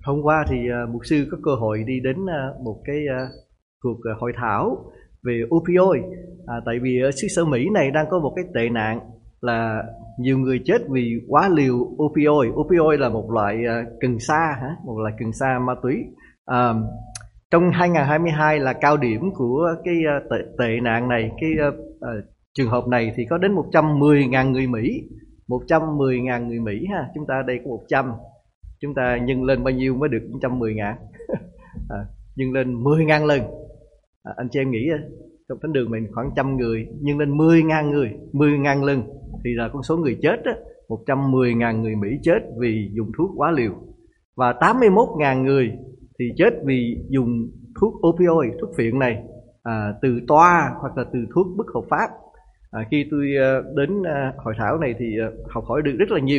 Hôm qua thì mục sư có cơ hội đi đến một cái cuộc hội thảo về opioid. Tại vì ở xứ sở Mỹ này đang có một cái tệ nạn là nhiều người chết vì quá liều opioid. Opioid là một loại cần sa, một loại cần sa ma túy. Trong 2022 là cao điểm của cái tệ nạn này, cái trường hợp này thì có đến 110.000 người Mỹ. 110.000 người Mỹ ha, chúng ta đây có 100. Chúng ta nhân lên bao nhiêu mới được 110.000? Nhân lên 10.000 lần. Anh chị em nghĩ trong thánh đường mình khoảng 100 người, nhân lên 10.000 người, 10.000 lần thì là con số người chết đó, 110.000 người Mỹ chết vì dùng thuốc quá liều. Và 81.000 người thì chết vì dùng thuốc opioid, thuốc phiện này, từ toa hoặc là từ thuốc bất hợp pháp. Khi tôi đến hội thảo này thì học hỏi được rất là nhiều.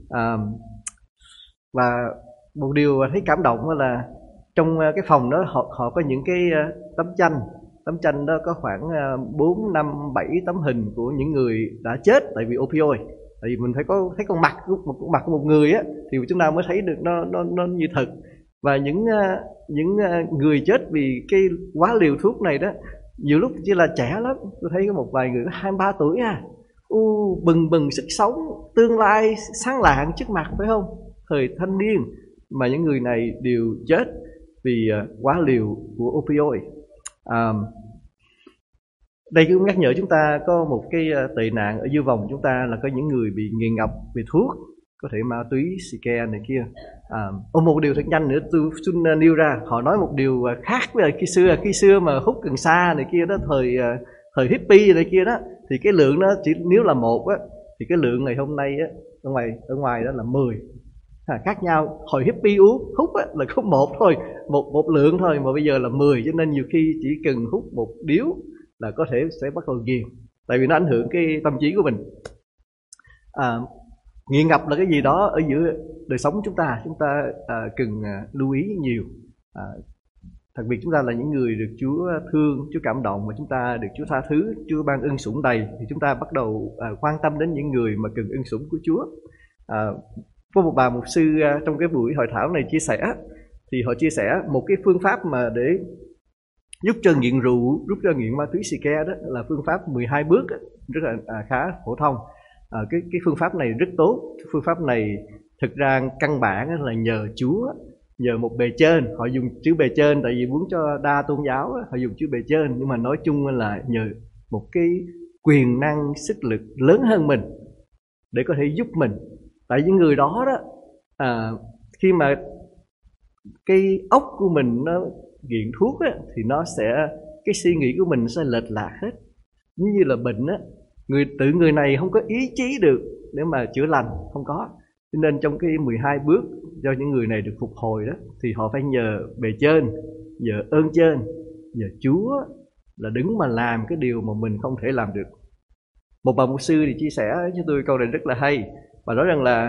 Và một điều thấy cảm động là trong cái phòng đó họ có những cái tấm tranh đó có khoảng 4, 5, 7 tấm hình của những người đã chết tại vì opioid. Tại vì mình phải có thấy con mặt của một người á thì chúng ta mới thấy được nó như thật. Và những người chết vì cái quá liều thuốc này đó, nhiều lúc chỉ là trẻ lắm. Tôi thấy có một vài người có 23 tuổi bừng bừng sức sống, tương lai sáng lạng trước mặt, phải không? Thời thanh niên, mà những người này đều chết vì quá liều của opioid. Đây cũng nhắc nhở chúng ta có một cái tệ nạn ở dưới vòng chúng ta là có những người bị nghiện ngập về thuốc, có thể ma túy, xì ke này kia. Một điều thật nhanh nữa tôi xin nêu ra, họ nói một điều khác với khi xưa mà hút cần sa này kia đó, thời hippie này kia đó, thì cái lượng đó chỉ nếu là một á, thì cái lượng này hôm nay á ở ngoài đó là 10. Khác nhau. Hồi hippie hút á, là có một thôi, một lượng thôi, mà bây giờ là 10, cho nên nhiều khi chỉ cần hút một điếu là có thể sẽ bắt đầu nghiện, tại vì nó ảnh hưởng cái tâm trí của mình. Nghiện ngập là cái gì đó ở giữa đời sống chúng ta cần lưu ý nhiều. Đặc biệt chúng ta là những người được Chúa thương, Chúa cảm động, và chúng ta được Chúa tha thứ, Chúa ban ân sủng đầy, thì chúng ta bắt đầu quan tâm đến những người mà cần ân sủng của Chúa. Có một bà mục sư trong cái buổi hội thảo này chia sẻ, thì họ chia sẻ một cái phương pháp mà để giúp cho nghiện rượu, giúp cho nghiện ma túy xì ke đó là phương pháp 12 bước, rất là khá phổ thông. Cái phương pháp này rất tốt. Phương pháp này thực ra căn bản là nhờ Chúa, nhờ một bề trên. Họ dùng chữ bề trên tại vì muốn cho đa tôn giáo, họ dùng chữ bề trên, nhưng mà nói chung là nhờ một cái quyền năng sức lực lớn hơn mình để có thể giúp mình. Tại những người đó khi mà cái óc của mình nó nghiện thuốc á, thì nó sẽ, cái suy nghĩ của mình sẽ lệch lạc hết. Như là bệnh á, người này không có ý chí được để mà chữa lành, không có. Cho nên trong cái 12 bước cho những người này được phục hồi đó, thì họ phải nhờ bề trên, nhờ ơn trên, nhờ Chúa là đứng mà làm cái điều mà mình không thể làm được. Một bà mục sư thì chia sẻ với tôi câu này rất là hay, và nói rằng là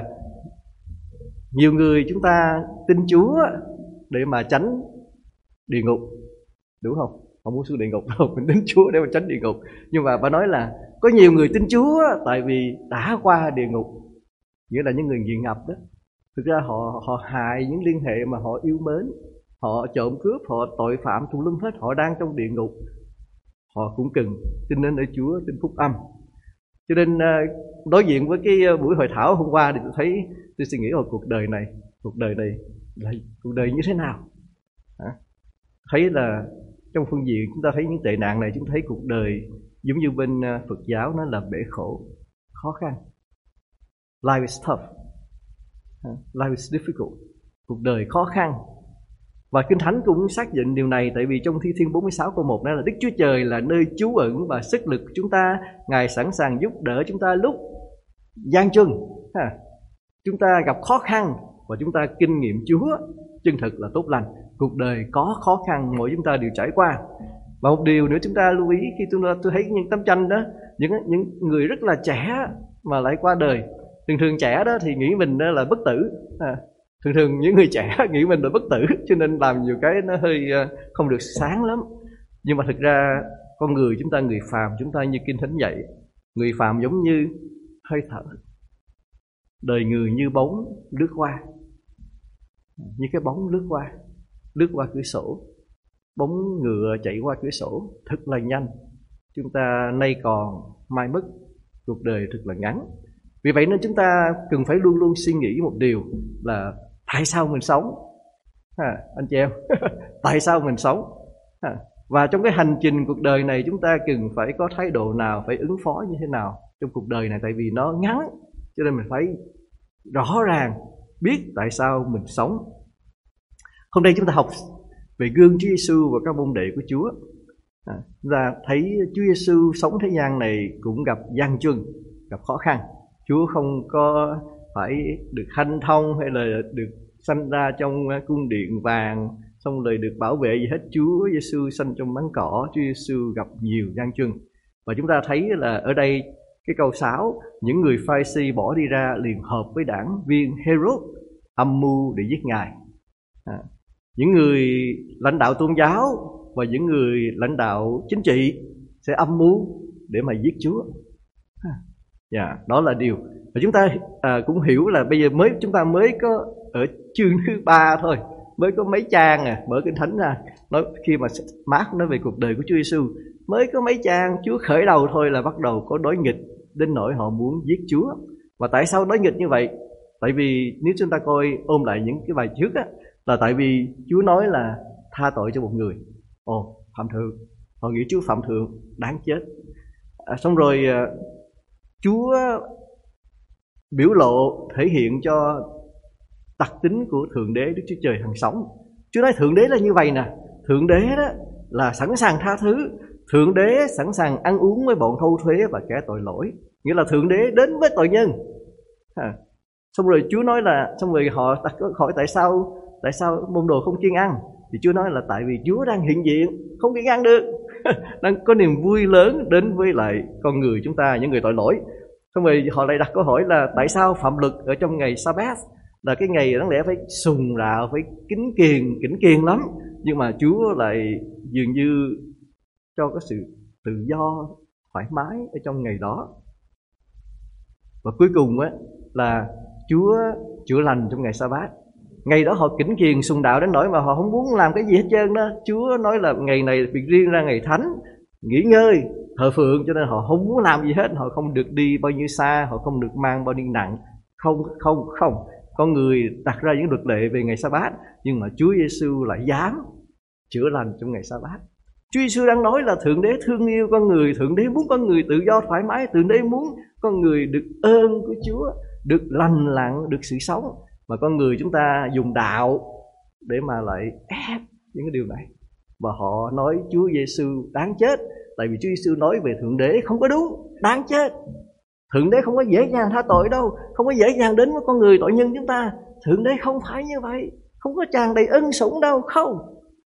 nhiều người chúng ta tin Chúa để mà tránh địa ngục, đúng không? Không muốn xuống địa ngục đâu, mình tin Chúa để mà tránh địa ngục. Nhưng mà bà nói là có nhiều người tin Chúa tại vì đã qua địa ngục, nghĩa là những người nghiện ngập đó. Thực ra họ hại những liên hệ mà họ yêu mến, họ trộm cướp, họ tội phạm tùm lum hết, họ đang trong địa ngục, họ cũng cần tin đến ở Chúa, tin phúc âm. Cho nên đối diện với cái buổi hội thảo hôm qua thì tôi suy nghĩ cuộc đời này là cuộc đời như thế nào. Thấy là trong phương diện chúng ta thấy những tệ nạn này, chúng ta thấy cuộc đời giống như bên Phật giáo nó là bể khổ, khó khăn. Life is tough, life is difficult. Cuộc đời khó khăn. Và Kinh Thánh cũng xác định điều này, tại vì trong Thi Thiên 46 câu 1 đó là Đức Chúa Trời là nơi trú ẩn và sức lực chúng ta, Ngài sẵn sàng giúp đỡ chúng ta lúc gian truân. Chúng ta gặp khó khăn và chúng ta kinh nghiệm Chúa chân thực là tốt lành. Cuộc đời có khó khăn, mỗi chúng ta đều trải qua. Và một điều nữa chúng ta lưu ý khi tôi thấy những tấm tranh đó, những người rất là trẻ mà lại qua đời. Thường trẻ đó thì nghĩ mình đó là bất tử. Thường những người trẻ nghĩ mình là bất tử, cho nên làm nhiều cái nó hơi không được sáng lắm. Nhưng mà thực ra con người chúng ta, người phàm chúng ta như Kinh Thánh dạy, người phàm giống như hơi thở, đời người như bóng lướt qua. như cái bóng lướt qua cửa sổ, bóng ngựa chạy qua cửa sổ thật là nhanh. Chúng ta nay còn mai mất, cuộc đời thật là ngắn. Vì vậy nên chúng ta cần phải luôn luôn suy nghĩ một điều là tại sao mình sống, anh chị em. Tại sao mình sống? Và trong cái hành trình cuộc đời này chúng ta cần phải có thái độ nào, phải ứng phó như thế nào trong cuộc đời này. Tại vì nó ngắn, cho nên mình phải rõ ràng biết tại sao mình sống. Hôm nay chúng ta học về gương Chúa Giêsu và các môn đệ của Chúa. Chúng ta thấy Chúa Giêsu sống thế gian này cũng gặp gian truân, gặp khó khăn. Chúa không có phải được hanh thông hay là được sanh ra trong cung điện vàng, xong rồi được bảo vệ gì hết. Chúa Giêsu sanh trong máng cỏ. Chúa Giêsu gặp nhiều gian truân. Và chúng ta thấy là ở đây cái câu 6, những người Pha-ri-si bỏ đi ra liền hợp với đảng viên Herod âm mưu để giết Ngài. Những người lãnh đạo tôn giáo và những người lãnh đạo chính trị sẽ âm mưu để mà giết Chúa. Đó là điều. Và chúng ta cũng hiểu là bây giờ chúng ta mới có ở chương thứ 3 thôi, mới có mấy trang mở Kinh Thánh ra, nói khi mà Mác nói về cuộc đời của Chúa Giêsu, mới có mấy trang Chúa khởi đầu thôi là bắt đầu có đối nghịch đến nỗi họ muốn giết Chúa. Và tại sao đối nghịch như vậy? Tại vì nếu chúng ta ôm lại những cái bài trước là tại vì Chúa nói là tha tội cho một người, phạm thượng, họ nghĩ Chúa phạm thượng đáng chết. Xong rồi Chúa biểu lộ thể hiện cho đặc tính của Thượng Đế Đức Chúa Trời hằng sống. Chúa nói Thượng Đế là như vậy nè, Thượng Đế đó là sẵn sàng tha thứ, Thượng Đế sẵn sàng ăn uống với bọn thâu thuế và kẻ tội lỗi. Nghĩa là Thượng Đế đến với tội nhân. Xong rồi Chúa nói là, xong rồi họ hỏi tại sao môn đồ không kiêng ăn, thì Chúa nói là tại vì Chúa đang hiện diện, không kiêng ăn được. Đang có niềm vui lớn đến với lại con người chúng ta, những người tội lỗi. Xong rồi họ lại đặt câu hỏi là tại sao phạm luật ở trong ngày Sa-bát là cái ngày đáng lẽ phải sùng rạo, phải kính kiền lắm, nhưng mà Chúa lại dường như cho cái sự tự do thoải mái ở trong ngày đó. Và cuối cùng là Chúa chữa lành trong ngày Sa-bát. Ngày đó họ kính kiền sùng đạo đến nỗi mà họ không muốn làm cái gì hết trơn đó. Chúa nói là ngày này việc riêng ra ngày thánh, nghỉ ngơi, thờ phượng, cho nên họ không muốn làm gì hết. Họ không được đi bao nhiêu xa, họ không được mang bao nhiêu nặng. Không. Con người đặt ra những luật lệ về ngày Sa-bát, nhưng mà Chúa Giêsu lại dám chữa lành trong ngày Sa-bát. Chúa Giêsu đang nói là Thượng Đế thương yêu con người, Thượng Đế muốn con người tự do thoải mái, Thượng Đế muốn con người được ơn của Chúa, được lành lặn, được sự sống. Mà con người chúng ta dùng đạo để mà lại ép những cái điều này. Và họ nói Chúa Giêsu đáng chết, tại vì Chúa Giêsu nói về Thượng Đế không có đúng, đáng chết. Thượng Đế không có dễ dàng tha tội đâu, không có dễ dàng đến với con người tội nhân chúng ta. Thượng Đế không phải như vậy, không có tràn đầy ân sủng đâu, không.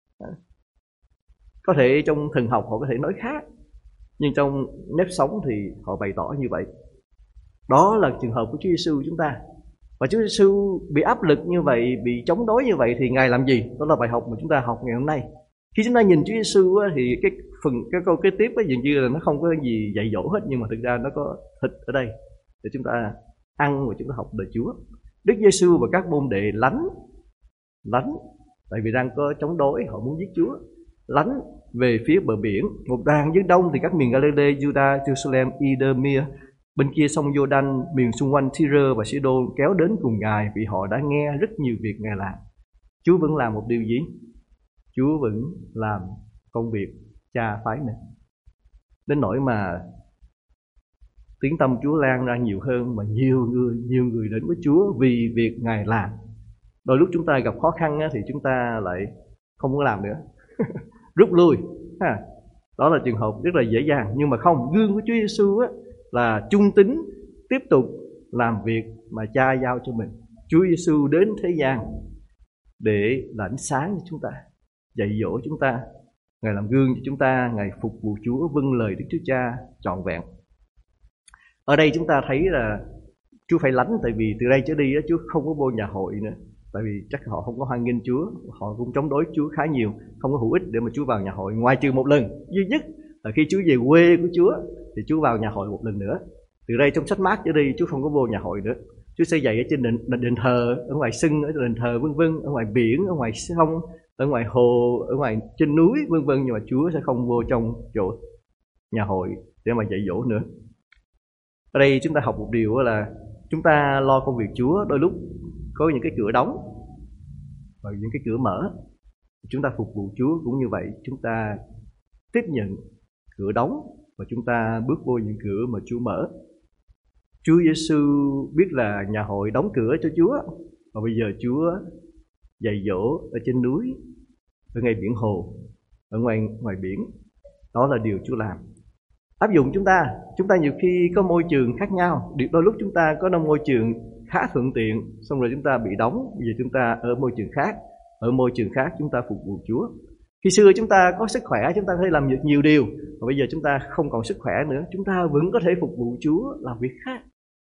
Có thể trong thần học họ có thể nói khác, nhưng trong nếp sống thì họ bày tỏ như vậy. Đó là trường hợp của Chúa Giêsu chúng ta. Và Chúa Giêsu bị áp lực như vậy, bị chống đối như vậy thì Ngài làm gì? Đó là bài học mà chúng ta học ngày hôm nay. Khi chúng ta nhìn Chúa Giêsu thì cái câu kế tiếp dường như là nó không có gì dạy dỗ hết, nhưng mà thực ra nó có thịt ở đây để chúng ta ăn và chúng ta học đời Chúa. Đức Giêsu và các môn đệ lánh, tại vì đang có chống đối, họ muốn giết Chúa, lánh về phía bờ biển. Một đoàn dưới đông thì các miền Galilee, Juda, Jerusalem, Idumea, bên kia sông Giô-đanh, miền xung quanh Tyre và Sidon kéo đến cùng Ngài, vì họ đã nghe rất nhiều việc Ngài làm. Chúa vẫn làm một điều gì? Chúa vẫn làm công việc Cha phái mình, đến nỗi mà tiếng tăm Chúa lan ra nhiều hơn, mà nhiều người đến với Chúa vì việc Ngài làm. Đôi lúc chúng ta gặp khó khăn thì chúng ta lại không muốn làm nữa, rút lui. Đó là trường hợp rất là dễ dàng. Nhưng mà không, gương của Chúa Giêsu là trung tín, tiếp tục làm việc mà Cha giao cho mình. Chúa Giêsu đến thế gian để là ánh sáng cho chúng ta, dạy dỗ chúng ta. Ngài làm gương cho chúng ta, Ngài phục vụ Chúa, vâng lời Đức Chúa Cha trọn vẹn. Ở đây chúng ta thấy là Chúa phải lánh, tại vì từ đây trở đi Chúa không có vô nhà hội nữa. Tại vì chắc họ không có hoan nghênh Chúa, họ cũng chống đối Chúa khá nhiều, không có hữu ích để mà Chúa vào nhà hội, ngoài trừ một lần duy nhất là khi Chúa về quê của Chúa thì Chúa vào nhà hội một lần nữa. Từ đây trong sách Mác trở đi Chúa không có vô nhà hội nữa. Chúa xây dạy ở trên đền thờ, ở ngoài sân, ở đền thờ vân vân, ở ngoài biển, ở ngoài sông, ở ngoài hồ, ở ngoài trên núi vân vân, nhưng mà Chúa sẽ không vô trong chỗ nhà hội để mà dạy dỗ nữa. Ở đây chúng ta học một điều là chúng ta lo công việc Chúa, đôi lúc có những cái cửa đóng và những cái cửa mở. Chúng ta phục vụ Chúa cũng như vậy, chúng ta tiếp nhận cửa đóng và chúng ta bước vô những cửa mà Chúa mở. Chúa Giêsu biết là nhà hội đóng cửa cho Chúa, và bây giờ Chúa dạy dỗ ở trên núi, ở ngay biển hồ, ở ngoài biển. Đó là điều Chúa làm. Áp dụng chúng ta nhiều khi có môi trường khác nhau. Đôi lúc chúng ta có môi trường khá thuận tiện, xong rồi chúng ta bị đóng. Bây giờ chúng ta ở môi trường khác. Ở môi trường khác chúng ta phục vụ Chúa. Khi xưa chúng ta có sức khỏe, chúng ta có thể làm được nhiều điều. Và bây giờ chúng ta không còn sức khỏe nữa, chúng ta vẫn có thể phục vụ Chúa làm việc khác.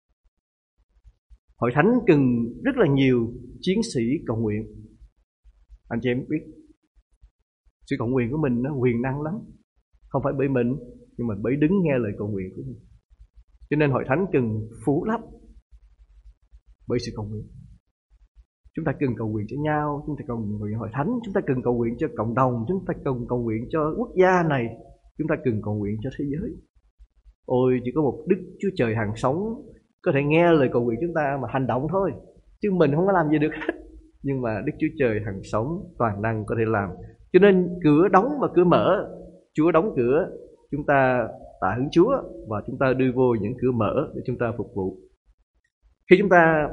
Hội thánh cần rất là nhiều chiến sĩ cầu nguyện. Anh chị em biết, sự cầu nguyện của mình nó quyền năng lắm. Không phải bởi mình, nhưng mà bởi đứng nghe lời cầu nguyện của mình. Cho nên hội thánh cần phủ lấp bởi sự cầu nguyện. Chúng ta cần cầu nguyện cho nhau, chúng ta cần cầu nguyện hội thánh, chúng ta cần cầu nguyện cho cộng đồng, chúng ta cần cầu nguyện cho quốc gia này, chúng ta cần cầu nguyện cho thế giới. Ôi, chỉ có một Đức Chúa Trời hàng sống có thể nghe lời cầu nguyện chúng ta mà hành động thôi, chứ mình không có làm gì được hết. Nhưng mà Đức Chúa Trời hàng sống toàn năng có thể làm. Cho nên cửa đóng và cửa mở. Chúa đóng cửa, chúng ta tạ ơn Chúa và chúng ta đưa vô những cửa mở để chúng ta phục vụ. Khi chúng ta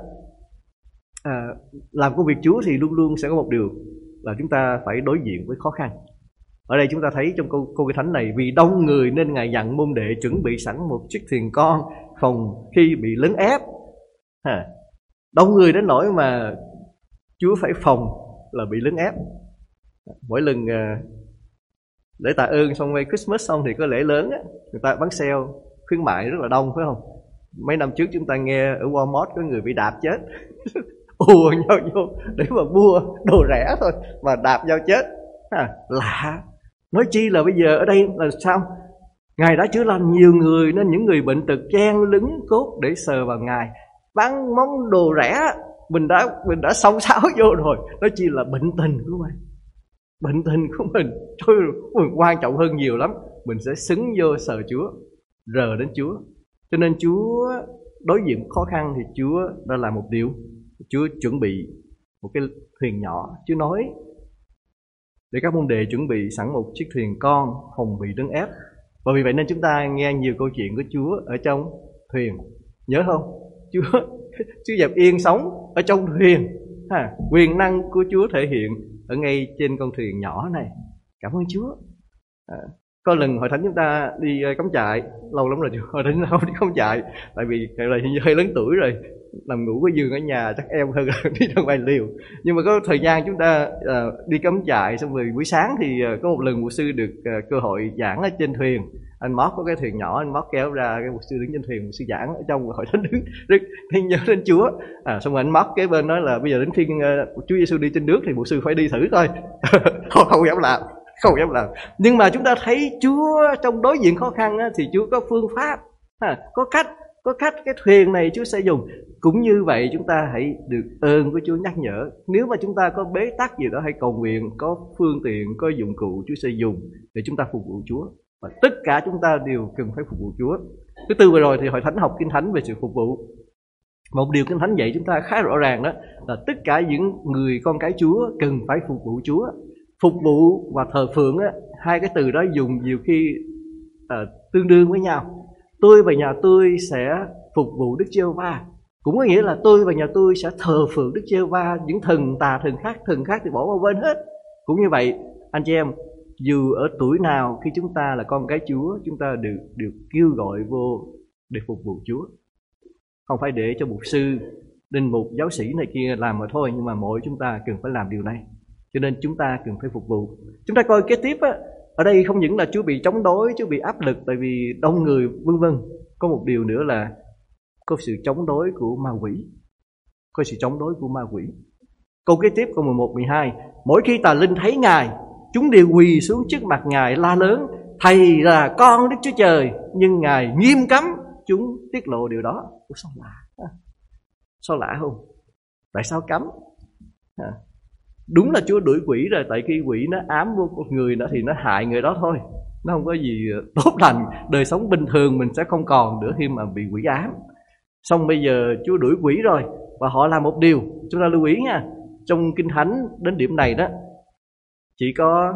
làm công việc Chúa thì luôn luôn sẽ có một điều là chúng ta phải đối diện với khó khăn. Ở đây chúng ta thấy trong câu kinh thánh này, vì đông người nên Ngài dặn môn đệ chuẩn bị sẵn một chiếc thuyền con phòng khi bị lấn ép. Đông người đến nỗi mà Chúa phải phòng là bị lấn ép. Mỗi lần lễ tạ ơn xong rồi Christmas xong thì có lễ lớn á, người ta bán sale khuyến mại rất là đông, phải không? Mấy năm trước chúng ta nghe ở Walmart có người bị đạp chết ùa nhau vô để mà mua đồ rẻ thôi mà đạp nhau chết. Lạ. Nói chi là bây giờ ở đây là sao? Ngài đã chữa lành nhiều người, nên những người bệnh tật chen lấn cốt để sờ vào Ngài. Bán món đồ rẻ mình đã xông xáo vô rồi. Nói chi là bệnh tình của mình. Bệnh tình của mình thôi, quan trọng hơn nhiều lắm. Mình sẽ xứng vô sờ Chúa, rờ đến Chúa. Cho nên Chúa đối diện khó khăn thì Chúa đã làm một điều. Chúa chuẩn bị một cái thuyền nhỏ. Chúa nói để các môn đệ chuẩn bị sẵn một chiếc thuyền con không bị lấn ép. Và vì vậy nên chúng ta nghe nhiều câu chuyện của Chúa ở trong thuyền. Nhớ không? Chúa dẹp yên sóng ở trong thuyền. Quyền năng của Chúa thể hiện ở ngay trên con thuyền nhỏ này. Cảm ơn Chúa. Có lần hội thánh chúng ta đi cắm trại, lâu lắm rồi hội thánh không đi cắm trại, tại vì hơi lớn tuổi rồi, làm ngủ có giường ở nhà chắc em hơn đi ra ngoài liều. Nhưng mà có thời gian chúng ta đi cắm trại, xong rồi buổi sáng thì có một lần mục sư được cơ hội giảng ở trên thuyền. Anh Mót có cái thuyền nhỏ, anh Mót kéo ra, cái mục sư đứng trên thuyền, mục sư giảng ở trong, hội thánh đứng rất nhớ đến Chúa. Xong rồi anh Mót kế bên nói là bây giờ đến phiên Chúa Giêsu đi trên nước thì mục sư phải đi thử coi. không dám làm. Nhưng mà chúng ta thấy Chúa trong đối diện khó khăn thì Chúa có phương pháp, có cách cái thuyền này Chúa sẽ dùng. Cũng như vậy chúng ta hãy được ơn của Chúa nhắc nhở. Nếu mà chúng ta có bế tắc gì đó, hãy cầu nguyện, có phương tiện, có dụng cụ Chúa sẽ dùng để chúng ta phục vụ Chúa. Và tất cả chúng ta đều cần phải phục vụ Chúa. Thứ tư vừa rồi thì hội thánh học Kinh Thánh về sự phục vụ. Một điều Kinh Thánh dạy chúng ta khá rõ ràng, đó là tất cả những người con cái Chúa cần phải phục vụ Chúa. Phục vụ và thờ phượng á, hai cái từ đó dùng nhiều khi tương đương với nhau. Tôi và nhà tôi sẽ phục vụ Đức Giê-hô-va, cũng có nghĩa là tôi và nhà tôi sẽ thờ phượng Đức Giê-hô-va. Những thần khác thì bỏ qua bên hết. Cũng như vậy, anh chị em, dù ở tuổi nào, khi chúng ta là con cái Chúa, chúng ta được kêu gọi vô để phục vụ Chúa. Không phải để cho mục sư, linh mục, giáo sĩ này kia làm mà thôi, nhưng mà mỗi chúng ta cần phải làm điều này. Cho nên chúng ta cần phải phục vụ. Chúng ta coi kế tiếp á, ở đây không những là Chúa bị chống đối, Chúa bị áp lực tại vì đông người vân vân. Có một điều nữa là có sự chống đối của ma quỷ. Câu kế tiếp câu 11, 12. Mỗi khi tà linh thấy Ngài, chúng đều quỳ xuống trước mặt Ngài la lớn: Thầy là con Đức Chúa Trời. Nhưng Ngài nghiêm cấm chúng tiết lộ điều đó. Sao lạ? Sao lạ không? Tại sao cấm? Đúng là Chúa đuổi quỷ rồi, tại khi quỷ nó ám vô một người đó thì nó hại người đó thôi, nó không có gì tốt lành. Đời sống bình thường mình sẽ không còn nữa khi mà bị quỷ ám. Xong bây giờ Chúa đuổi quỷ rồi, và họ làm một điều chúng ta lưu ý nha. Trong Kinh Thánh đến điểm này đó, chỉ có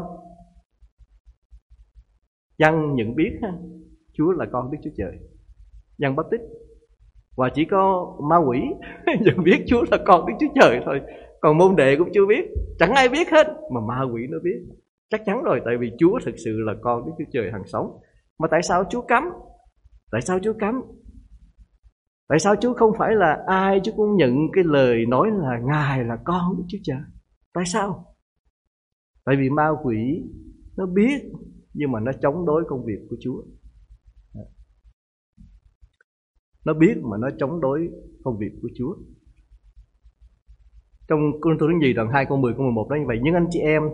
Giăng nhận biết Chúa là con Đức Chúa Trời, Giăng Báp Tít, và chỉ có ma quỷ nhận biết Chúa là con Đức Chúa Trời thôi. Còn môn đệ cũng chưa biết, chẳng ai biết hết, mà ma quỷ nó biết. Chắc chắn rồi, tại vì Chúa thực sự là con Đức Chúa Trời hằng sống. Mà tại sao Chúa cấm? Tại sao Chúa cấm? Tại sao Chúa không phải là ai Chúa cũng nhận cái lời nói là Ngài là con Đức Chúa Trời? Tại sao? Tại vì ma quỷ nó biết, nhưng mà nó chống đối công việc của Chúa. Nó biết mà nó chống đối công việc của Chúa. Trong Cô-rinh-tô thứ nhì đoạn 2 câu 10 câu 11 nói như vậy: nhưng anh chị em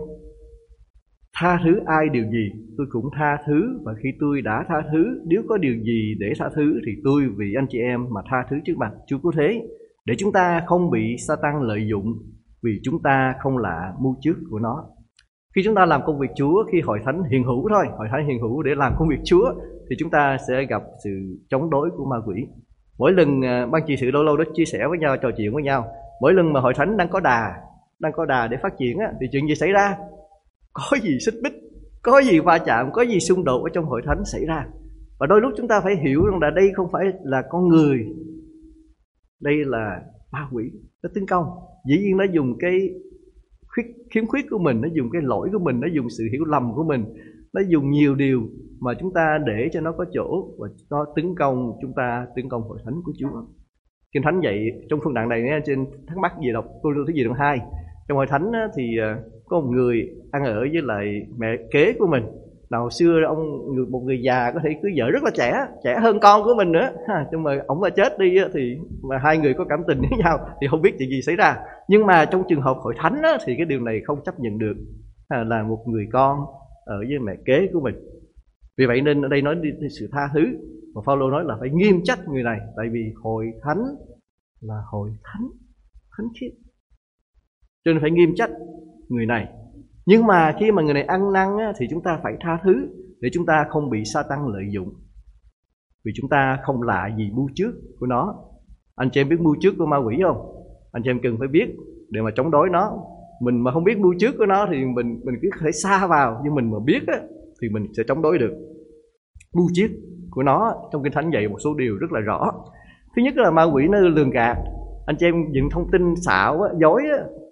tha thứ ai điều gì, tôi cũng tha thứ, và khi tôi đã tha thứ, nếu có điều gì để tha thứ thì tôi vì anh chị em mà tha thứ trước mặt Chúa Cứu Thế, để chúng ta không bị Sa-tan lợi dụng, vì chúng ta không là mưu trước của nó. Khi chúng ta làm công việc Chúa, khi hội thánh hiện hữu thôi, hội thánh hiện hữu để làm công việc Chúa, thì chúng ta sẽ gặp sự chống đối của ma quỷ. Mỗi lần ban trị sự lâu lâu đó chia sẻ với nhau, trò chuyện với nhau, mỗi lần mà hội thánh đang có đà để phát triển á, thì chuyện gì xảy ra? Có gì xích mích, có gì va chạm, có gì xung đột ở trong hội thánh xảy ra. Và đôi lúc chúng ta phải hiểu rằng là đây không phải là con người, đây là ma quỷ, nó tấn công. Dĩ nhiên nó dùng cái khiếm khuyết của mình, nó dùng cái lỗi của mình, nó dùng sự hiểu lầm của mình, nó dùng nhiều điều mà chúng ta để cho nó có chỗ, và nó tấn công chúng ta, tấn công hội thánh của Chúa. Kinh Thánh vậy, trong phân đoạn này trên thắc mắc gì đọc Cô-rinh-tô thứ gì đoạn 2. Trong hội thánh thì có một người ăn ở với lại mẹ kế của mình. Nào xưa một người già có thể cưới vợ rất là trẻ hơn con của mình nữa, nhưng mà ổng mà chết đi thì mà hai người có cảm tình với nhau thì không biết chuyện gì xảy ra. Nhưng mà trong trường hợp hội thánh thì cái điều này không chấp nhận được, là một người con ở với mẹ kế của mình. Vì vậy nên ở đây nói đi sự tha thứ, và Phaolô nói là phải nghiêm trách người này, tại vì hội thánh là hội thánh thánh khiết, cho nên phải nghiêm trách người này. Nhưng mà khi mà người này ăn năn thì chúng ta phải tha thứ, để chúng ta không bị Sa-tan lợi dụng, vì chúng ta không lạ gì mưu trước của nó. Anh chị em biết mưu trước của ma quỷ không? Anh chị em cần phải biết để mà chống đối nó. Mình mà không biết mưu trước của nó thì mình cứ thể xa vào, nhưng mình mà biết thì mình sẽ chống đối được. Mưu trước của nó trong Kinh Thánh dạy một số điều rất là rõ. Thứ nhất là ma quỷ nó lường gạt. Anh chị em dựng thông tin xạo dối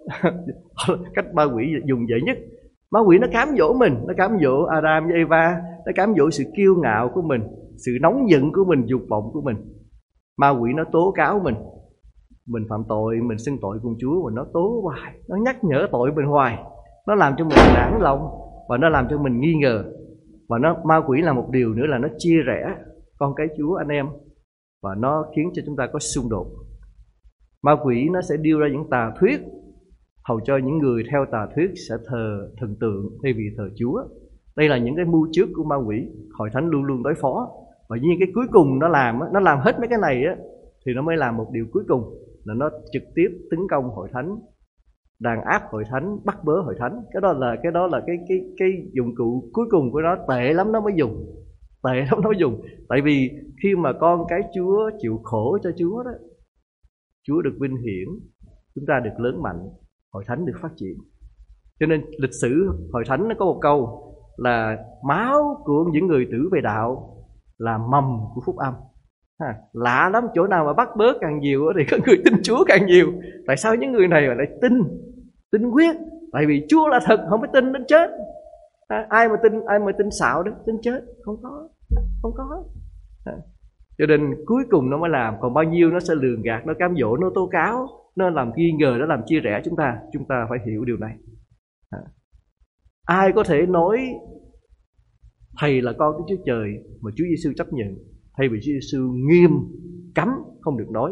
cách ma quỷ dùng dễ nhất. Ma quỷ nó cám dỗ mình, nó cám dỗ Adam với Eva, nó cám dỗ sự kiêu ngạo của mình, sự nóng giận của mình, dục vọng của mình. Ma quỷ nó tố cáo mình phạm tội, mình xưng tội cùng Chúa, và nó tố hoài, nó nhắc nhở tội mình hoài, nó làm cho mình nản lòng, và nó làm cho mình nghi ngờ. Và ma quỷ làm một điều nữa là nó chia rẽ con cái Chúa anh em, và nó khiến cho chúng ta có xung đột. Ma quỷ nó sẽ đưa ra những tà thuyết, hầu cho những người theo tà thuyết sẽ thờ thần tượng thay vì thờ Chúa. Đây là những cái mưu trước của ma quỷ, hội thánh luôn luôn đối phó. Và như cái cuối cùng nó làm hết mấy cái này thì nó mới làm một điều cuối cùng, là nó trực tiếp tấn công hội thánh, đàn áp hội thánh, bắt bớ hội thánh. Cái đó là cái dụng cụ cuối cùng của nó, tệ lắm nó mới dùng. Tại vì khi mà con cái Chúa chịu khổ cho Chúa đó, Chúa được vinh hiển, chúng ta được lớn mạnh, hội thánh được phát triển. Cho nên lịch sử hội thánh nó có một câu là máu của những người tử về đạo là mầm của phúc âm. Lạ lắm, chỗ nào mà bắt bớ càng nhiều thì có người tin Chúa càng nhiều. Tại sao những người này lại tin quyết? Tại vì Chúa là thật, không phải tin đến chết. Ai mà tin xạo đó, tin chết, không có. Cho nên cuối cùng nó mới làm. Còn bao nhiêu nó sẽ lường gạt, nó cám dỗ, nó tố cáo, nó làm nghi ngờ, nó làm chia rẽ chúng ta phải hiểu điều này. Ai có thể nói Thầy là con của Chúa Trời mà Chúa Giêsu chấp nhận, thay vì Chúa Giêsu nghiêm cấm không được nói?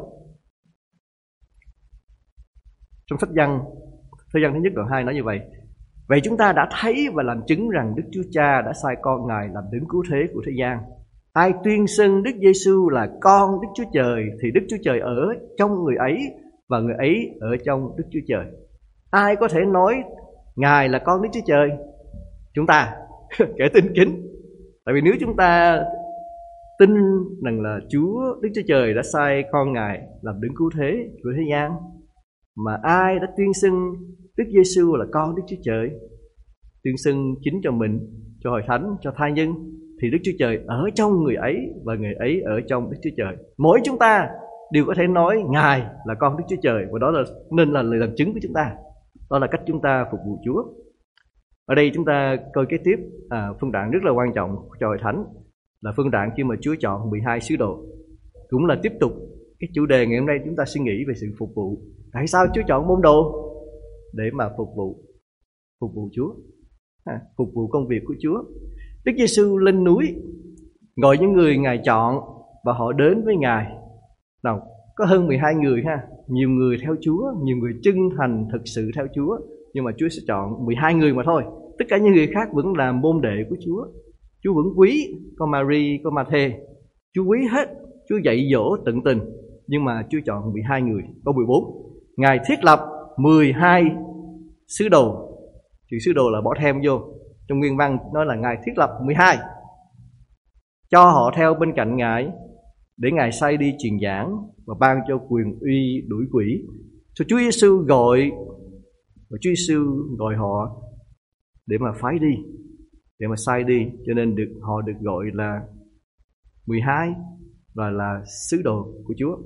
Trong sách Giăng thứ nhất đoạn 2 nói như vậy: vậy chúng ta đã thấy và làm chứng rằng Đức Chúa Cha đã sai con Ngài làm đấng cứu thế của thế gian. Ai tuyên xưng Đức Giêsu là con Đức Chúa Trời thì Đức Chúa Trời ở trong người ấy, và người ấy ở trong Đức Chúa Trời. Ai có thể nói Ngài là con Đức Chúa Trời? Chúng ta, kẻ tin kính. Tại vì nếu chúng ta tin rằng là Đức Chúa Trời đã sai con Ngài làm đấng cứu thế của thế gian, mà ai đã tuyên xưng Đức Giêsu là con Đức Chúa Trời, tuyên xưng chính cho mình, cho hội thánh, cho tha nhân, thì Đức Chúa Trời ở trong người ấy và người ấy ở trong Đức Chúa Trời. Mỗi chúng ta đều có thể nói Ngài là con Đức Chúa Trời, và đó nên là lời làm chứng của chúng ta. Đó là cách chúng ta phục vụ Chúa. Ở đây chúng ta coi kế tiếp phân đoạn rất là quan trọng cho hội thánh, là phân đoạn khi mà Chúa chọn 12 sứ đồ. Cũng là tiếp tục cái chủ đề ngày hôm nay chúng ta suy nghĩ về sự phục vụ. Tại sao Chúa chọn môn đồ? Để mà phục vụ Chúa, phục vụ công việc của Chúa. Đức Giêsu lên núi gọi những người Ngài chọn và họ đến với Ngài. Nào, có hơn 12 người ha, nhiều người theo Chúa, nhiều người chân thành thực sự theo Chúa, nhưng mà Chúa sẽ chọn 12 người mà thôi. Tất cả những người khác vẫn là môn đệ của Chúa. Chúa vẫn quý con Mary, con Ma-thê, Chúa quý hết, Chúa dạy dỗ tận tình, nhưng mà Chúa chọn 12 người. Câu 14, Ngài thiết lập 12 sứ đồ. Chữ sứ đồ là bỏ thêm vô, trong nguyên văn nói là Ngài thiết lập 12, cho họ theo bên cạnh Ngài, để Ngài sai đi truyền giảng và ban cho quyền uy đuổi quỷ. Chúa Giêsu gọi, và Chúa Giêsu gọi họ để mà phái đi, để mà sai đi, cho nên họ được gọi là 12 và là sứ đồ của Chúa.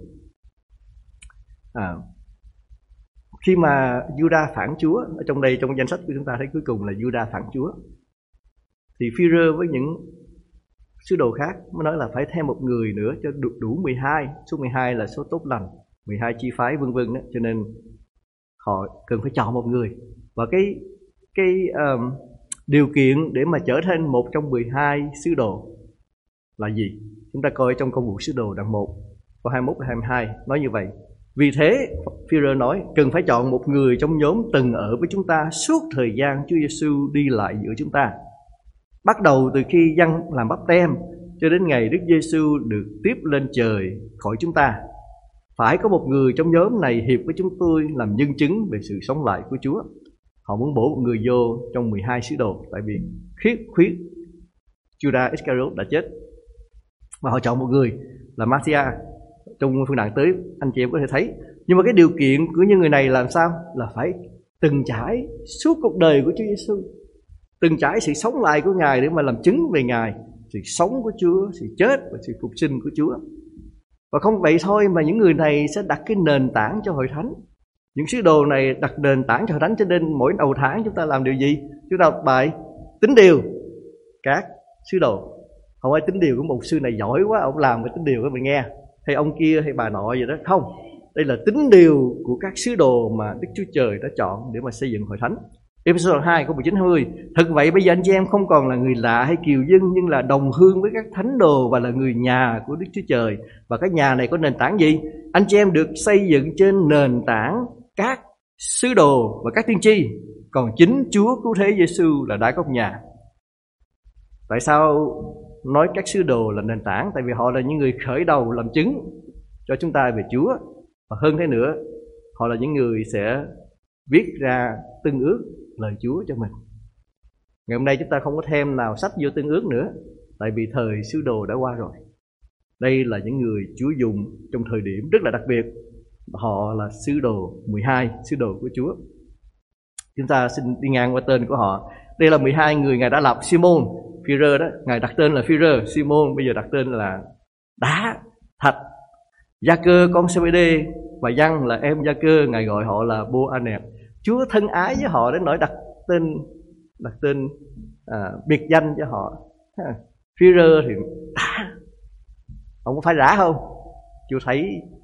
Khi mà Judas phản Chúa, ở trong đây trong danh sách của chúng ta thấy cuối cùng là Judas phản Chúa, thì Phi-rơ với những sứ đồ khác mới nói là phải thêm một người nữa cho đủ 12. Số 12 là số tốt lành, 12 chi phái vân vân đó, cho nên họ cần phải chọn một người. Và cái điều kiện để mà trở thành một trong 12 sứ đồ là gì? Chúng ta coi trong Công vụ sứ đồ đoạn 1 câu 21 và 22 nói như vậy. Vì thế Phi-rơ nói cần phải chọn một người trong nhóm từng ở với chúng ta suốt thời gian Chúa Giêsu đi lại giữa chúng ta, bắt đầu từ khi dân làm báp têm cho đến ngày Đức Giêsu được tiếp lên trời khỏi chúng ta. Phải có một người trong nhóm này hiệp với chúng tôi làm nhân chứng về sự sống lại của Chúa. Họ muốn bổ một người vô trong 12 sứ đồ, tại vì khuyết Judas Iscariot đã chết, và họ chọn một người là Matthia. Trong phân đoạn tới anh chị em có thể thấy. Nhưng mà cái điều kiện của những người này làm sao? Là phải từng trải suốt cuộc đời của Chúa Giêsu, từng trải sự sống lại của Ngài để mà làm chứng về Ngài, sự sống của Chúa, sự chết và sự phục sinh của Chúa. Và không vậy thôi mà những người này sẽ đặt cái nền tảng cho hội thánh. Những sứ đồ này đặt nền tảng cho hội thánh, cho nên mỗi đầu tháng chúng ta làm điều gì? Chúng ta đọc bài tính điều các sứ đồ. Không phải tính điều của một sư này giỏi quá, ông làm cái tính điều của mình nghe, hay ông kia hay bà nọ gì đó. Không, đây là tính điều của các sứ đồ mà Đức Chúa Trời đã chọn để mà xây dựng hội thánh. Ê-phê-sô 2 câu 19-20. Thật vậy bây giờ anh chị em không còn là người lạ hay kiều dân, nhưng là đồng hương với các thánh đồ và là người nhà của Đức Chúa Trời. Và cái nhà này có nền tảng gì? Anh chị em được xây dựng trên nền tảng các sứ đồ và các tiên tri, còn chính Chúa cứu thế Giêsu là đá gốc nhà. Tại sao nói các sứ đồ là nền tảng? Tại vì họ là những người khởi đầu làm chứng cho chúng ta về Chúa. Và hơn thế nữa, họ là những người sẽ viết ra Tân Ước, lời Chúa cho mình. Ngày hôm nay chúng ta không có thêm nào sách vô Tân Ước nữa, tại vì thời sứ đồ đã qua rồi. Đây là những người Chúa dùng trong thời điểm rất là đặc biệt. Họ là sứ đồ 12, sứ đồ của Chúa. Chúng ta xin đi ngang qua tên của họ. Đây là 12 người Ngài đã lập. Simon, Phi-rơ đó, Ngài đặt tên là Phi-rơ. Simon bây giờ đặt tên là Đá, Thạch. Gia-cơ con Sê-bê-đê và Giăng là em Gia-cơ, Ngài gọi họ là Bô-a-nẹt. Chúa thân ái với họ đến nỗi đặt tên biệt danh cho họ. Phi-rơ thì Đá. Ông có phải rã không? Chúa thấy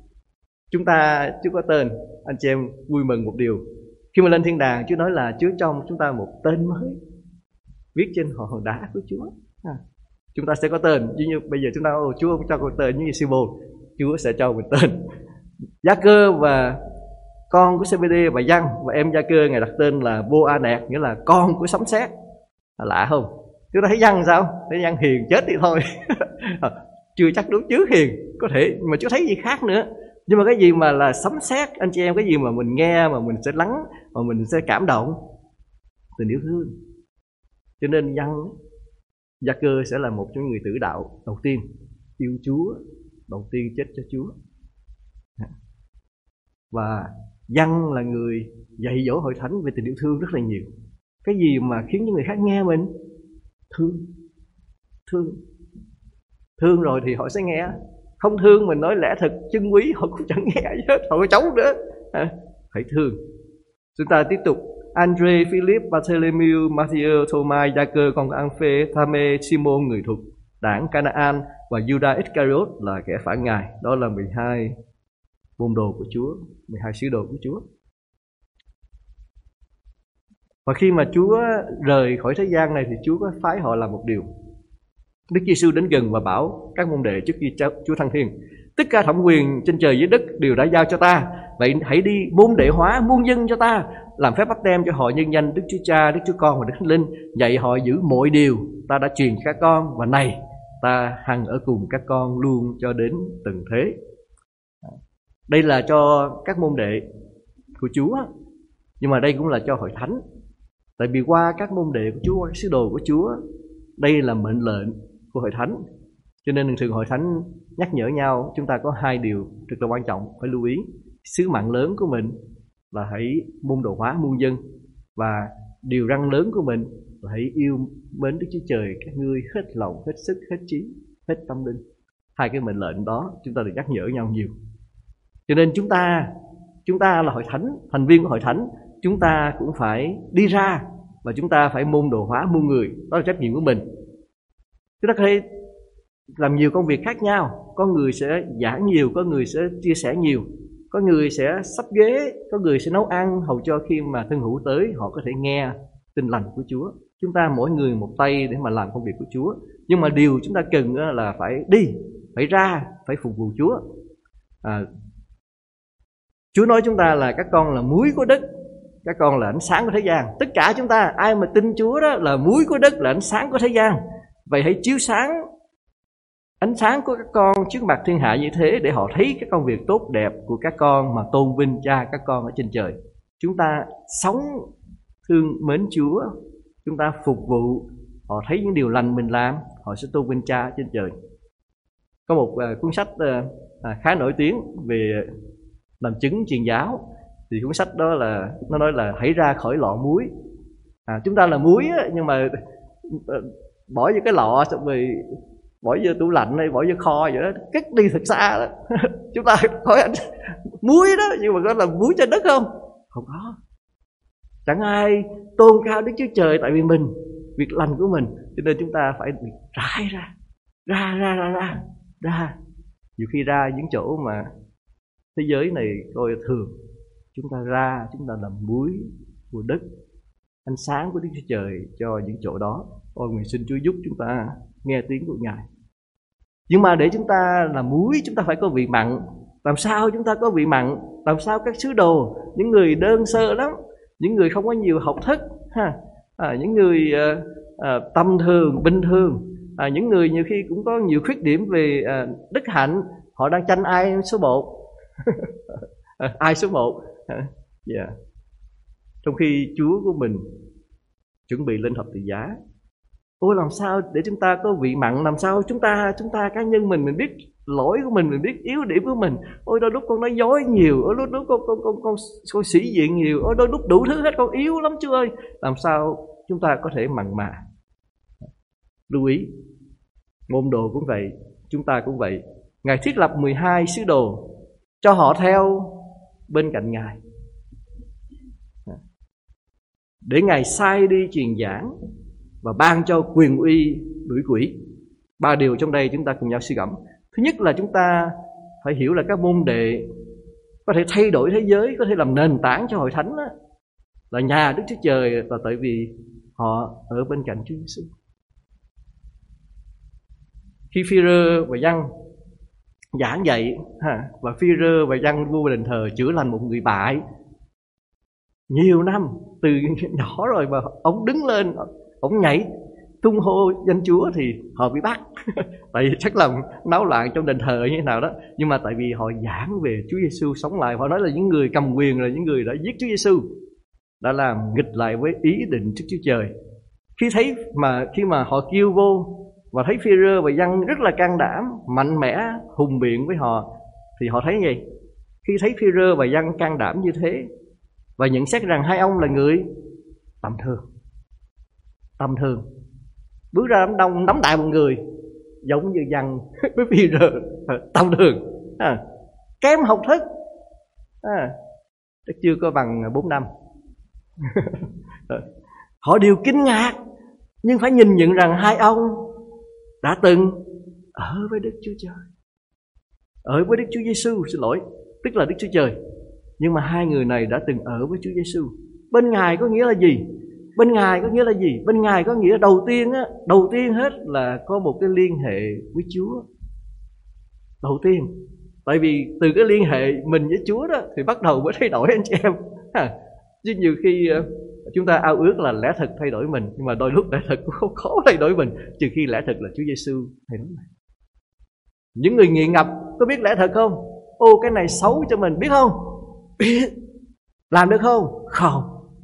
Chúa có tên. Anh chị em vui mừng một điều, khi mà lên thiên đàng, Chúa nói là Chúa cho chúng ta một tên mới, viết trên họ hòn đá của Chúa. Chúng ta sẽ có tên. Như bây giờ chúng ta Chúa không cho con tên như Simon, Chúa sẽ cho mình tên. Gia-cơ và con của Sê-bê-đê và Giăng và em Gia-cơ Ngài đặt tên là Bô-a-nẹt, nghĩa là con của sấm sét. Lạ không? Chúng ta thấy Giăng sao? Thấy Giăng hiền chết đi thôi. Chưa chắc đúng, trước hiền có thể, mà Chúa thấy gì khác nữa. Nhưng mà cái gì mà là sấm sét anh chị em, cái gì mà mình nghe mà mình sẽ lắng, mà mình sẽ cảm động? Tình yêu thương. Cho nên Gia-cơ sẽ là một trong những người tử đạo đầu tiên yêu Chúa, đầu tiên chết cho Chúa. Và Giăng là người dạy dỗ hội thánh về tình yêu thương rất là nhiều. Cái gì mà khiến cho người khác nghe mình? Thương rồi thì họ sẽ nghe. Không thương mình nói lẽ thật chân quý, họ cũng chẳng nghe gì hết, họ có chống nữa. Phải thương. Chúng ta tiếp tục. Andre, Philip, Bartholomew, Matthew, Thomas, Gia-cơ, con An-phê, Thame, Simon người thuộc đảng Canaan và Judas Iscariot là kẻ phản ngài. Đó là 12 môn đồ của Chúa, 12 sứ đồ của Chúa. Và khi mà Chúa rời khỏi thế gian này thì Chúa có phái họ làm một điều. Đức Giêsu đến gần và bảo các môn đệ trước khi Chúa thăng thiên: tất cả thẩm quyền trên trời dưới đất đều đã giao cho ta. Vậy hãy đi môn đệ hóa muôn dân cho ta, làm phép báp têm cho họ nhân danh Đức Chúa Cha, Đức Chúa Con và Đức Thánh Linh, dạy họ giữ mọi điều ta đã truyền cho các con, và này ta hằng ở cùng các con luôn cho đến tận thế. Đây là cho các môn đệ của Chúa, nhưng mà đây cũng là cho hội thánh. Tại vì qua các môn đệ của Chúa, các sứ đồ của Chúa, đây là mệnh lệnh của hội thánh. Cho nên thường hội thánh nhắc nhở nhau, chúng ta có 2 điều rất là quan trọng phải lưu ý. Sứ mạng lớn của mình là hãy môn đồ hóa muôn dân, và điều răn lớn của mình là hãy yêu mến Đức Chúa Trời các ngươi hết lòng, hết sức, hết trí, hết tâm linh. 2 cái mệnh lệnh đó chúng ta được nhắc nhở nhau nhiều. Cho nên chúng ta là hội thánh, thành viên của hội thánh, chúng ta cũng phải đi ra và chúng ta phải môn đồ hóa muôn người. Đó là trách nhiệm của mình. Chúng ta có thể làm nhiều công việc khác nhau. Có người sẽ giảng nhiều, có người sẽ chia sẻ nhiều, có người sẽ sắp ghế, có người sẽ nấu ăn, hầu cho khi mà thân hữu tới họ có thể nghe tin lành của Chúa. Chúng ta mỗi người một tay để mà làm công việc của Chúa. Nhưng mà điều chúng ta cần là phải đi, phải ra, phải phục vụ Chúa. Chúa nói chúng ta là các con là muối của đất, các con là ánh sáng của thế gian. Tất cả chúng ta, ai mà tin Chúa đó là muối của đất, là ánh sáng của thế gian. Vậy hãy chiếu sáng ánh sáng của các con trước mặt thiên hạ như thế, để họ thấy các công việc tốt đẹp của các con mà tôn vinh Cha các con ở trên trời. Chúng ta sống thương mến Chúa, chúng ta phục vụ, họ thấy những điều lành mình làm, họ sẽ tôn vinh Cha trên trời. Có một cuốn sách khá nổi tiếng về làm chứng truyền giáo, thì cuốn sách đó là nó nói là hãy ra khỏi lọ muối. Chúng ta là muối á, nhưng mà bỏ vô cái lọ xong rồi bỏ vô tủ lạnh hay bỏ vô kho vậy đó, cất đi thật xa đó. Chúng ta hỏi anh muối đó, nhưng mà có là muối trên đất không? Không có. Chẳng ai tôn cao Đức Chúa Trời tại vì mình, việc lành của mình. Cho nên chúng ta phải rải ra. Nhiều khi ra những chỗ mà thế giới này coi thường, chúng ta ra, chúng ta làm muối của đất, ánh sáng của Đức Chúa Trời cho những chỗ đó. Ôi nguyện xin Chúa giúp chúng ta nghe tiếng của Ngài. Nhưng mà để chúng ta làm muối, chúng ta phải có vị mặn. Làm sao chúng ta có vị mặn? Làm sao các sứ đồ, những người đơn sơ lắm, những người không có nhiều học thức, những người tầm thường, bình thường, những người nhiều khi cũng có nhiều khuyết điểm về đức hạnh, họ đang tranh ai số 1. Ai số 1? Yeah. Trong khi Chúa của mình chuẩn bị lên thập tự giá. Ôi làm sao để chúng ta có vị mặn? Làm sao chúng ta cá nhân mình biết lỗi của mình biết yếu điểm của mình. Ôi đôi lúc con nói dối nhiều, ôi đôi lúc con sĩ diện nhiều, ôi đôi lúc đủ thứ hết, con yếu lắm Chúa ơi. Làm sao chúng ta có thể mặn mà? Lưu ý, môn đồ cũng vậy, chúng ta cũng vậy. Ngài thiết lập 12 sứ đồ cho họ theo bên cạnh Ngài, để Ngài sai đi truyền giảng và ban cho quyền uy đuổi quỷ. 3 điều trong đây chúng ta cùng nhau suy gẫm. Thứ nhất là chúng ta phải hiểu là các môn đệ có thể thay đổi thế giới, có thể làm nền tảng cho hội thánh đó, là nhà Đức Chúa Trời, là tại vì họ ở bên cạnh Chúa Giêsu. Khi Phi-rơ và Giăng giảng dạy và Phi-rơ và Giăng vô đền thờ chữa lành một người bại nhiều năm, từ nhỏ rồi mà ông đứng lên, ông nhảy tung hô danh Chúa thì họ bị bắt. Tại vì chắc là náo loạn trong đền thờ như thế nào đó. Nhưng mà tại vì họ giảng về Chúa Giêsu sống lại, họ nói là những người cầm quyền là những người đã giết Chúa Giêsu, đã làm nghịch lại với ý định Đức Chúa Trời. Khi mà họ kêu vô và thấy Phi-rơ và Giăng rất là can đảm, mạnh mẽ, hùng biện với họ, thì họ thấy gì? Khi thấy Phi-rơ và Giăng can đảm như thế và nhận xét rằng hai ông là người tầm thường, bước ra đám đông nắm đại một người, giống như Giăng với Phi-rơ, tầm thường, kém học thức, chắc chưa có bằng 4 năm. Họ đều kinh ngạc, nhưng phải nhìn nhận rằng hai ông đã từng ở với Đức Chúa Trời, ở với Đức Chúa Giêsu, tức là Đức Chúa Trời. Nhưng mà hai người này đã từng ở với Chúa Giêsu. Bên Ngài có nghĩa là gì? Bên Ngài có nghĩa đầu tiên hết là có một cái liên hệ với Chúa. Đầu tiên, tại vì từ cái liên hệ mình với Chúa đó thì bắt đầu mới thay đổi anh chị em. Chứ nhiều khi chúng ta ao ước là lẽ thật thay đổi mình, nhưng mà đôi lúc lẽ thật cũng không khó thay đổi mình, trừ khi lẽ thật là Chúa Giêsu thay đổi mình. Những người nghiện ngập có biết lẽ thật không? Ô, cái này xấu cho mình, biết không? Biết. Làm được không? Không.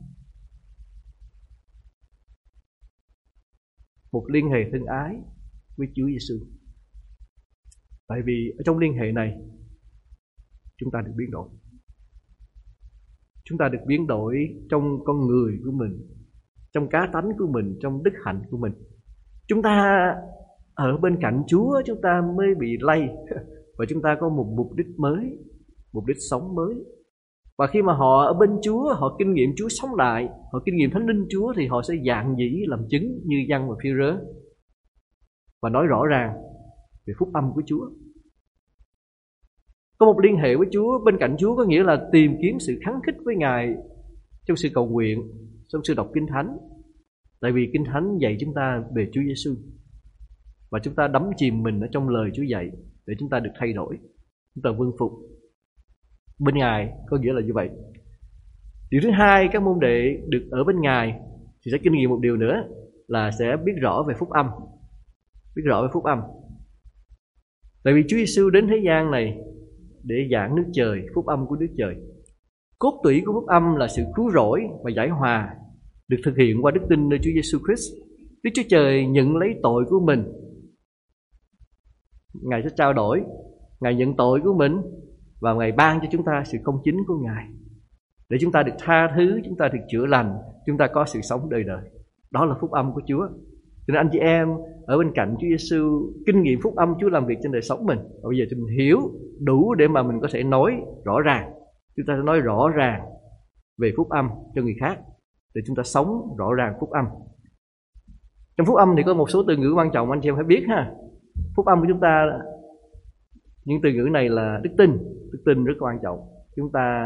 Một liên hệ thân ái với Chúa Giêsu. Tại vì ở trong liên hệ này chúng ta được biến đổi. Chúng ta được biến đổi trong con người của mình, trong cá tánh của mình, trong đức hạnh của mình. Chúng ta ở bên cạnh Chúa, chúng ta mới bị lay. Và chúng ta có một mục đích mới, mục đích sống mới. Và khi mà họ ở bên Chúa, họ kinh nghiệm Chúa sống lại, họ kinh nghiệm Thánh Linh Chúa, thì họ sẽ dạn dĩ làm chứng như Giăng và Phi-rơ và nói rõ ràng về phúc âm của Chúa. Có một liên hệ với Chúa, bên cạnh Chúa có nghĩa là tìm kiếm sự khắng khích với Ngài trong sự cầu nguyện, trong sự đọc Kinh Thánh. Tại vì Kinh Thánh dạy chúng ta về Chúa Giêsu, và chúng ta đắm chìm mình ở trong lời Chúa dạy để chúng ta được thay đổi, chúng ta vâng phục. Bên Ngài có nghĩa là như vậy. Điều thứ hai, các môn đệ được ở bên Ngài thì sẽ kinh nghiệm một điều nữa là sẽ biết rõ về phúc âm. Biết rõ về phúc âm. Tại vì Chúa Giêsu đến thế gian này để giảng nước trời, phúc âm của nước trời. Cốt tủy của phúc âm là sự cứu rỗi và giải hòa được thực hiện qua đức tin nơi Chúa Giêsu Christ. Đức Chúa Trời nhận lấy tội của mình, Ngài sẽ trao đổi, Ngài nhận tội của mình và Ngài ban cho chúng ta sự công chính của Ngài để chúng ta được tha thứ, chúng ta được chữa lành, chúng ta có sự sống đời đời. Đó là phúc âm của Chúa. Cho nên anh chị em ở bên cạnh Chúa Giêsu kinh nghiệm phúc âm Chúa làm việc trên đời sống mình. Và bây giờ chúng mình hiểu đủ để mà mình có thể nói rõ ràng. Chúng ta sẽ nói rõ ràng về phúc âm cho người khác để chúng ta sống rõ ràng phúc âm. Trong phúc âm thì có một số từ ngữ quan trọng anh chị em phải biết ha. Phúc âm của chúng ta, những từ ngữ này là đức tin. Đức tin rất quan trọng. Chúng ta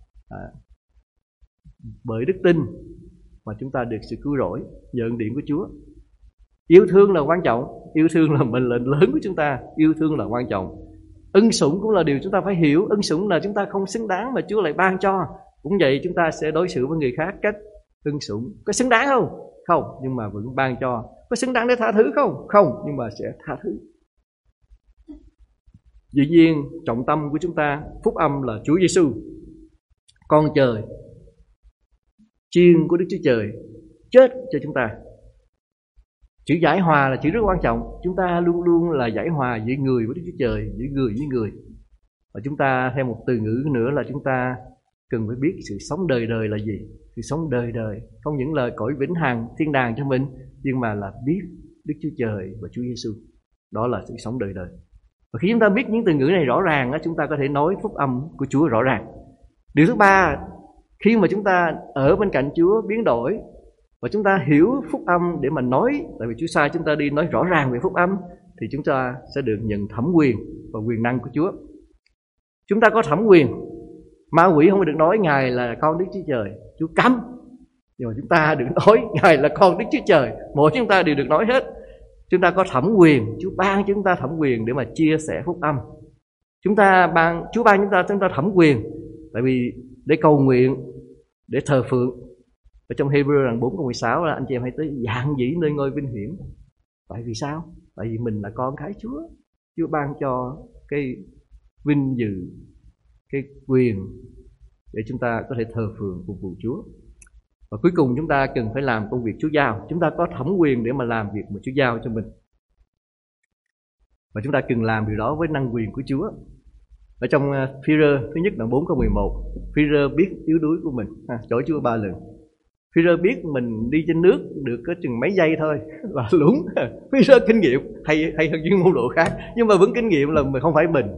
bởi đức tin mà chúng ta được sự cứu rỗi nhờ ơn điển của Chúa. Yêu thương là quan trọng. Yêu thương là mệnh lệnh lớn của chúng ta. Yêu thương là quan trọng. Ân sủng cũng là điều chúng ta phải hiểu. Ân sủng là chúng ta không xứng đáng mà Chúa lại ban cho. Cũng vậy, chúng ta sẽ đối xử với người khác cách ân sủng. Có xứng đáng không? Không, nhưng mà vẫn ban cho. Có xứng đáng để tha thứ không? Không, nhưng mà sẽ tha thứ. Dĩ nhiên, trọng tâm của chúng ta, phúc âm là Chúa Giêsu, con trời, chiên của Đức Chúa Trời, chết cho chúng ta. Chữ giải hòa là chữ rất quan trọng. Chúng ta luôn luôn là giải hòa giữa người với Đức Chúa Trời, giữa người với người. Và chúng ta thêm một từ ngữ nữa là chúng ta cần phải biết sự sống đời đời là gì. Sự sống đời đời không những là cõi vĩnh hằng thiên đàng cho mình, nhưng mà là biết Đức Chúa Trời và Chúa Giêsu. Đó là sự sống đời đời. Và khi chúng ta biết những từ ngữ này rõ ràng, chúng ta có thể nói phúc âm của Chúa rõ ràng. Điều thứ ba, khi mà chúng ta ở bên cạnh Chúa biến đổi và chúng ta hiểu phúc âm để mà nói, tại vì Chúa sai chúng ta đi nói rõ ràng về phúc âm, thì chúng ta sẽ được nhận thẩm quyền và quyền năng của Chúa. Chúng ta có thẩm quyền. Ma quỷ không được nói Ngài là con Đức Chúa Trời, Chúa cấm. Nhưng mà chúng ta được nói Ngài là con Đức Chúa Trời. Mỗi chúng ta đều được nói hết. Chúng ta có thẩm quyền. Chúa ban chúng ta thẩm quyền để mà chia sẻ phúc âm. Chúa ban chúng ta thẩm quyền. Tại vì để cầu nguyện, để thờ phượng, Ở trong Hebrew đoạn 4 câu 16 là anh chị em hãy tới dạn dĩ nơi ngôi vinh hiển. Tại vì sao? Tại vì mình là con cái Chúa. Chúa ban cho cái vinh dự, cái quyền để chúng ta có thể thờ phượng phục vụ Chúa. Và cuối cùng chúng ta cần phải làm công việc Chúa giao. Chúng ta có thẩm quyền để mà làm việc mà Chúa giao cho mình. Và chúng ta cần làm điều đó với năng quyền của Chúa. Ở trong Phi-rơ thứ nhất đoạn 4 câu 11, Phi-rơ biết yếu đuối của mình, chối Chúa 3 lần. Phi-rơ biết mình đi trên nước được có chừng mấy giây thôi là lún. Phi-rơ kinh nghiệm hay hơn những môn độ khác, nhưng mà vẫn kinh nghiệm là mình không phải mình.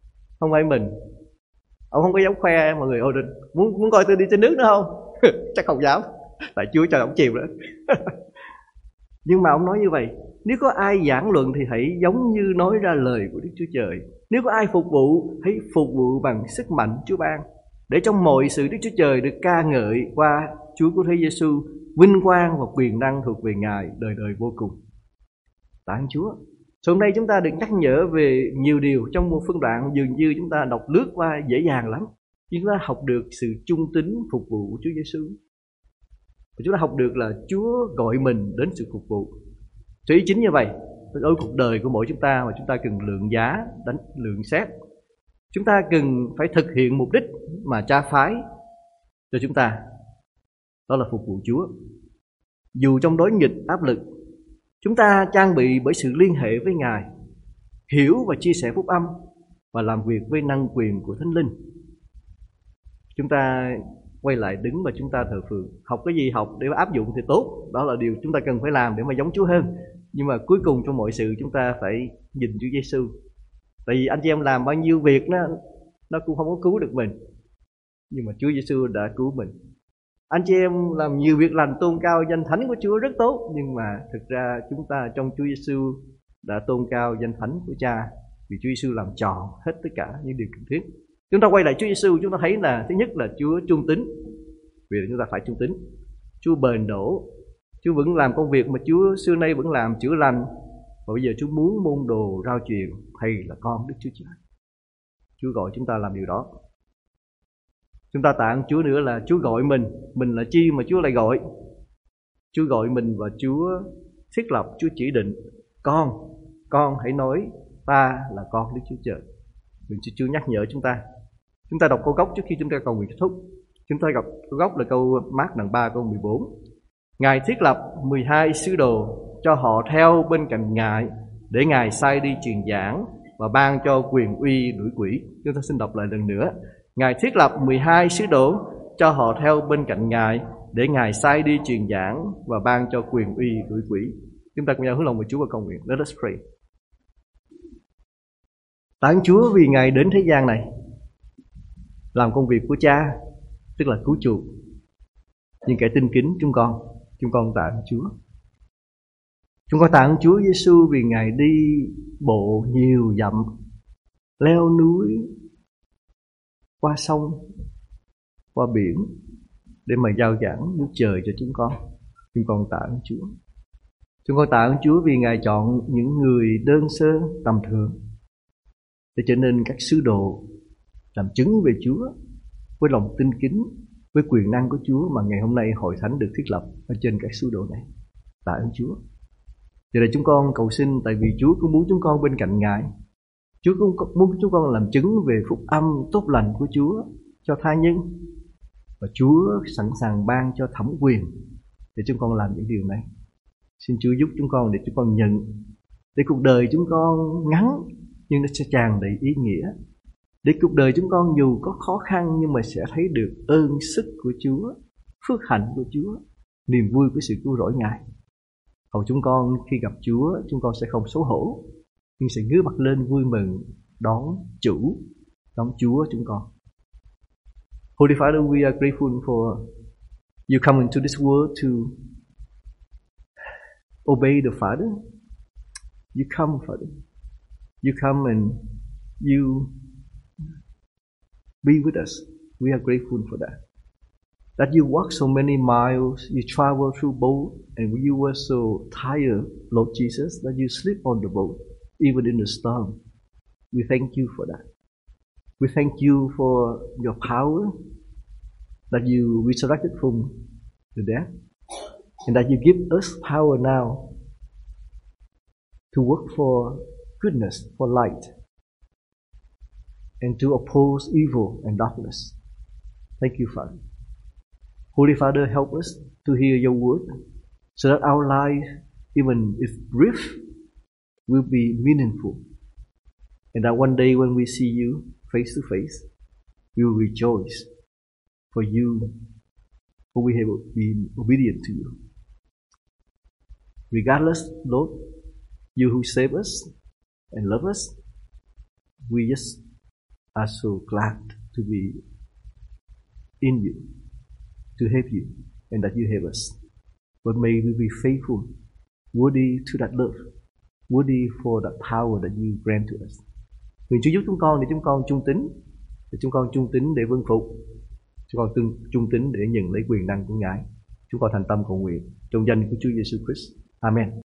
Ông không có dám khoe mọi người, ôi muốn coi tôi đi trên nước nữa không? Chắc không dám, tại Chúa cho ông chìm đó. Nhưng mà ông nói như vậy, nếu có ai giảng luận thì hãy giống như nói ra lời của Đức Chúa Trời. Nếu có ai phục vụ, hãy phục vụ bằng sức mạnh Chúa ban, để trong mọi sự Đức Chúa Trời được ca ngợi qua Chúa của Thế Giêsu, vinh quang và quyền năng thuộc về Ngài đời đời vô cùng. Tạ ơn Chúa. Hôm nay chúng ta được nhắc nhở về nhiều điều trong một phân đoạn dường như chúng ta đọc lướt qua dễ dàng lắm. Chúng ta học được sự trung tín phục vụ của Chúa Giêsu. Chúng ta học được là Chúa gọi mình đến sự phục vụ. Sự ý chính như vậy, đối với cuộc đời của mỗi chúng ta mà chúng ta cần lượng giá, lượng xét. Chúng ta cần phải thực hiện mục đích mà Cha phái cho chúng ta. Đó là phục vụ Chúa. Dù trong đối nghịch áp lực, chúng ta trang bị bởi sự liên hệ với Ngài, hiểu và chia sẻ phúc âm và làm việc với năng quyền của Thánh Linh. Chúng ta quay lại đứng và chúng ta thờ phượng. Học cái gì học để áp dụng thì tốt, đó là điều chúng ta cần phải làm để mà giống Chúa hơn. Nhưng mà cuối cùng trong mọi sự chúng ta phải nhìn Chúa Giêsu. Tại vì anh chị em làm bao nhiêu việc nó cũng không có cứu được mình, nhưng mà Chúa Giêsu đã cứu mình. Anh chị em làm nhiều việc lành tôn cao danh thánh của Chúa rất tốt, nhưng mà thực ra chúng ta trong Chúa Giêsu đã tôn cao danh thánh của Cha, vì Chúa Giêsu làm tròn hết tất cả những điều cần thiết. Chúng ta quay lại Chúa Giêsu, chúng ta thấy là thứ nhất là Chúa trung tín, vì chúng ta phải trung tín. Chúa bền đổ, Chúa vẫn làm công việc mà Chúa xưa nay vẫn làm, chữa lành. Và bây giờ Chúa muốn môn đồ rao truyền thầy là con Đức Chúa Trời. Chúa gọi chúng ta làm điều đó. Chúng ta tạ ơn Chúa nữa là Chúa gọi mình là chi mà Chúa lại gọi. Chúa gọi mình và Chúa thiết lập, Chúa chỉ định con hãy nói ta là con Đức Chúa Trời. Chúa nhắc nhở chúng ta. Chúng ta đọc câu gốc trước khi chúng ta cầu nguyện kết thúc. Chúng ta đọc câu gốc là câu Mác đoạn 3 câu 14. Ngài thiết lập 12 sứ đồ cho họ theo bên cạnh Ngài, để Ngài sai đi truyền giảng và ban cho quyền uy đuổi quỷ. Chúng ta xin đọc lại lần nữa. Ngài thiết lập 12 sứ đồ cho họ theo bên cạnh Ngài, để Ngài sai đi truyền giảng và ban cho quyền uy đuổi quỷ. Chúng ta cùng nhau hướng lòng về Chúa và cầu nguyện. Let us pray. Tạ ơn Chúa vì Ngài đến thế gian này làm công việc của Cha, tức là cứu chuộc. Nhưng kẻ tin kính chúng con tạ ơn Chúa. Chúng con tạ ơn Chúa Giêsu vì Ngài đi bộ nhiều dặm, leo núi, qua sông, qua biển để mà giao giảng nước trời cho chúng con. Chúng con tạ ơn Chúa. Chúng con tạ ơn Chúa vì Ngài chọn những người đơn sơ, tầm thường để trở nên các sứ đồ làm chứng về Chúa với lòng tin kính, với quyền năng của Chúa mà ngày hôm nay hội thánh được thiết lập ở trên các sứ đồ này. Tạ ơn Chúa. Giờ này chúng con cầu xin, tại vì Chúa cũng muốn chúng con bên cạnh Ngài. Chúa cũng muốn chúng con làm chứng về phúc âm tốt lành của Chúa cho tha nhân. Và Chúa sẵn sàng ban cho thẩm quyền để chúng con làm những điều này. Xin Chúa giúp chúng con để chúng con nhận, để cuộc đời chúng con ngắn nhưng nó sẽ tràn đầy ý nghĩa. Để cuộc đời chúng con dù có khó khăn nhưng mà sẽ thấy được ơn sức của Chúa, phước hạnh của Chúa, niềm vui của sự cứu rỗi Ngài. Hầu chúng con khi gặp Chúa, chúng con sẽ không xấu hổ, nhưng sẽ ngước mặt lên vui mừng đón Chúa chúng con. Holy Father, we are grateful for you come into this world to obey the Father. You come, Father. You come and you be with us. We are grateful for that. That you walk so many miles, you travel through boat, and you were so tired, Lord Jesus, that you sleep on the boat, even in the storm. We thank you for that. We thank you for your power, that you resurrected from the death, and that you give us power now to work for goodness, for light, and to oppose evil and darkness. Thank you, Father. Holy Father, help us to hear your word so that our life, even if brief, will be meaningful. And that one day when we see you face to face, we will rejoice for you, for we have been obedient to you. Regardless, Lord, you who save us and love us, we just are so glad to be in you, to have you, and that you have us. But may we be faithful, worthy to that love, worthy for that power that you grant to us. Nguyện Chúa giúp chúng con để chúng con trung tín, để chúng con trung tín để vâng phục, chúng con trung tín để nhận lấy quyền năng của Ngài. Chúng con thành tâm cầu nguyện trong danh của Chúa Giêsu Christ. Amen.